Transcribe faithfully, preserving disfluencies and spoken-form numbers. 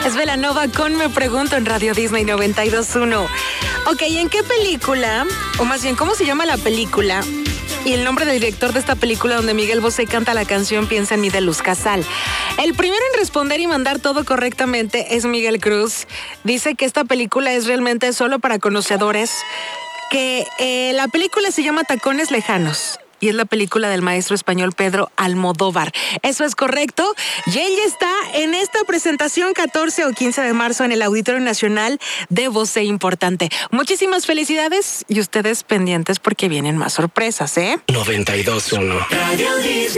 Es Belanova con Me Pregunto en Radio Disney noventa y dos punto uno. Ok, ¿en qué película, o más bien, cómo se llama la película y el nombre del director de esta película donde Miguel Bosé canta la canción Piensa en mí de Luz Casal? El primero en responder y mandar todo correctamente es Miguel Cruz. Dice que esta película es realmente solo para conocedores, que eh, la película se llama Tacones Lejanos. Y es la película del maestro español Pedro Almodóvar. Eso es correcto. Y él ya está en esta presentación catorce o quince de marzo en el Auditorio Nacional de Bosé Importante. Muchísimas felicidades y ustedes pendientes porque vienen más sorpresas, ¿eh? noventa y dos punto uno. Radio Disney.